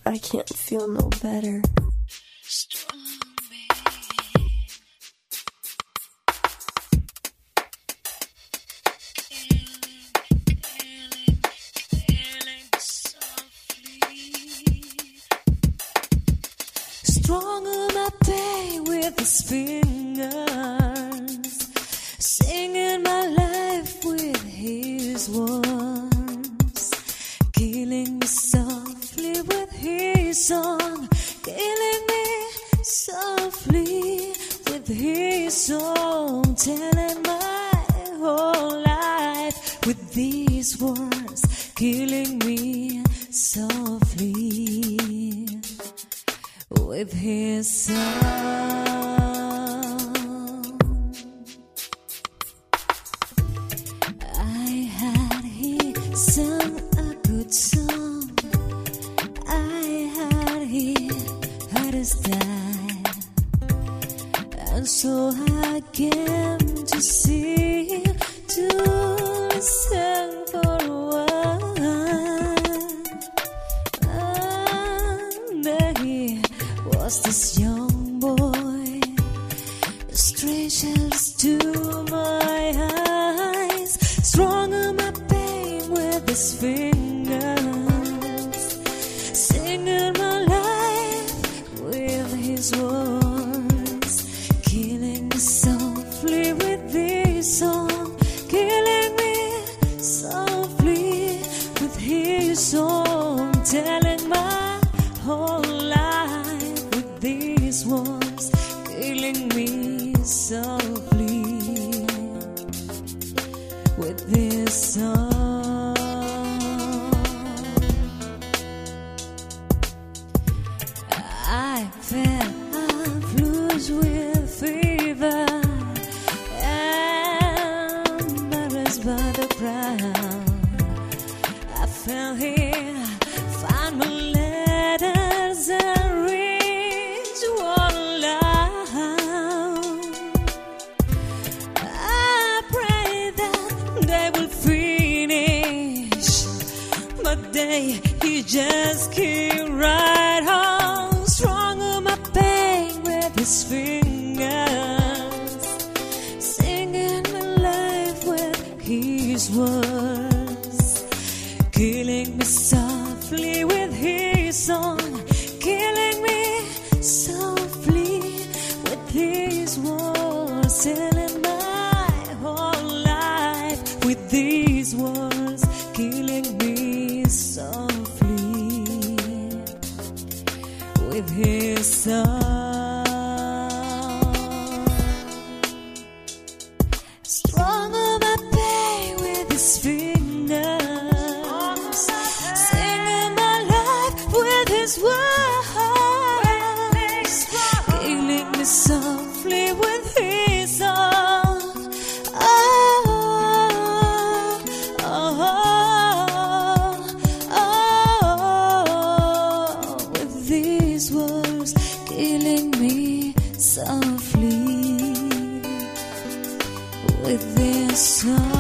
I can't feel no better. Strong on my pain with his fingers, singing my life with his words, killing me softly with his song, killing me softly with his song, telling my whole life with these words, killing me softly with his song. I had he sung a good song, I had he heard us die, and so I came to see, to listen for a while. And there he was, this young boy, strangers to my eyes, strong on my pain with his fingers, singing my life with his words, killing me softly with his song, killing me softly with his song, telling my whole life with these words, killing me softly with this song. I fell loose with fever, embarrassed by the crowd. I fell here, find my letters and reach one loud. I pray that they will finish, but he just keep right on, strong on my pain with his fingers, singing my life with his words, killing me softly with his song, killing me softly with his words, telling my whole life with these words, killing me softly with his song. Strong on my pain with his fingers, singing my life with his words, killing me softly with his song. Oh, oh, oh, oh, with these words, killing me softly with this song.